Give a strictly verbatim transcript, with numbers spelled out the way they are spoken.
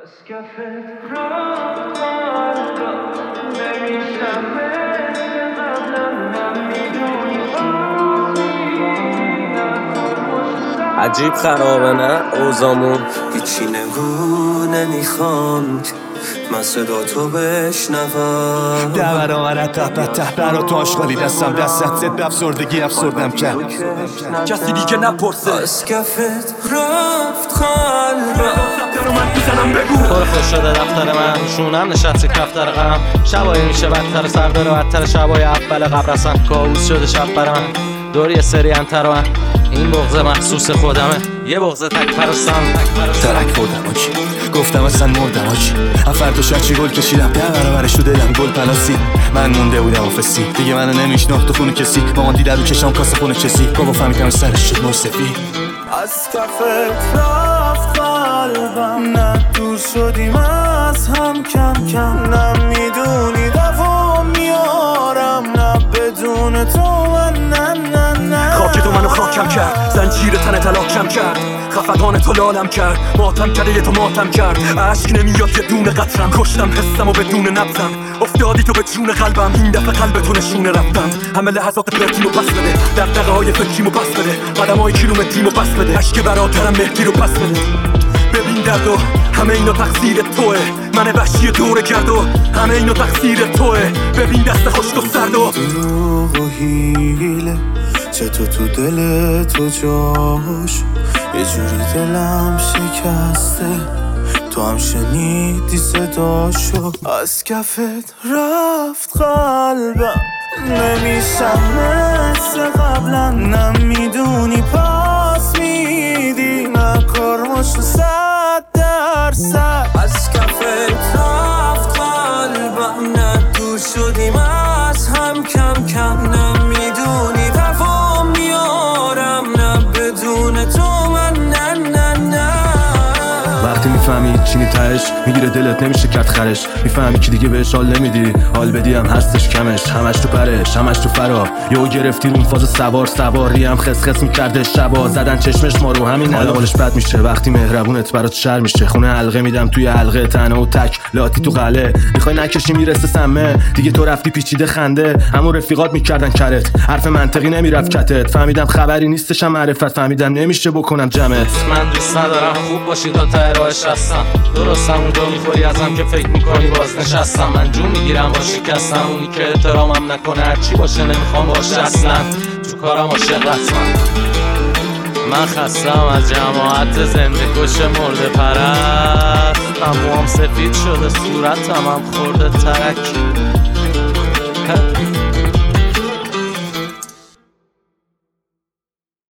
عجیب خرابه نه اوزامون، هیچی نگو نمیخوام من صدا تو بشنوم. دور آمد قبت ته برا تو آشغالی دستم دستت زد به افسردگی افسردم کرد. کسی دیگه نپرسه از کفت رفت قلبم رو من میزنم بگو پر خوش شده دفتر من شونم نشسته کفتر غم. شبایی میشه بدتر سر داره بدتر شبای اول قبر اصلا کابوس شده شب برم دور یه سری انتر من. این بغض مخصوص خودمه یه بغض تک پرستم. ترک خوردم آجی گفتم اصلا مردم آجی افرد و شرچی گل کشیدم در برابرش تو دلم گل پلاسی. من مونده بودم آفسی دیگه منو نمیشناخت تو خونه کسی. مامان دیده رو چشام کاسه خونه کسی بابا فهمیدم سرش شد مرسفی. از کفت رفت قلبم نه دور شدیم از هم کم کم. نمیدونی دوام میارم نه بدون تو من نه نه نه. خاک تو منو خاکم کرد زنجیر تن تلاکم کرد خفقان تو لالم کرد ماتم کرده یه تو ماتم کرد. عشق نمیاد یه دونه قطرم کشتم حسم و بدون نبزم افتادی تو به جون قلبم این دفعه قلب تو نشونه رفتم. همه لحظات پرتیمو پس بده دقدقه های فکریمو پس بده قدم های کیلومتریمو پس بده عشق برادرم مهدی رو پس بده. ببین درد و همه اینا تقصیر توه من وحشی دوره کرد و همه اینا تقصیر توه. ببین دست خشک و سرد و دروغ و حیله چطور تو دل تو جاش یه جوری دلم شکسته تو هم شنیدی صداشو. از کفت رفت قلبم نمیشم مثل قبلا نمیدونی پاس میدی نکارماشو صد درصد. از کفت رفت قلبم نه دور شدیم از هم کم کم. نمیدونی دوام میارم نه بدون تو من نه نه نه. وقتی میفهمی چینی تهش میگیره دلت نمیشه کرد خرش. میفهمی که دیگه بهش حال نمیدی حال بدی هم هستش کمش. همش تو پرش همش تو فرا یهو گرفتی اون فاز سوار سواری هم خس خس میکرده شبا زدن چشمش ما رو همین حالا حالش بد میشه وقتی مهربونت برات شر میشه. خونه حلقه میدم توی حلقه تنه و تک لاتی تو قله میخوای نکشی میرسه سمه دیگه تو رفتی پیچیده خنده. همون رفیقات میکردن کرت حرف منطقی نمیرفت کتت. فهمیدم خبری نیستشم معرفت فهمیدم نمیشه بکنم جمعت. من دوست ندارم خوب باشی تا ته راهش هستم درستم اونجا میخوری ازم که فکر میکنی باز نشستم. من جون میگیرم با شکستم اونی که احترامم نکنه هرچی باشه نمیخوام باشه اصلا تو کارم عاشق رسمم. من خستم از جماعت زنده کش مرده پرست. هموام سفید شده صورتم هم خورده ترک.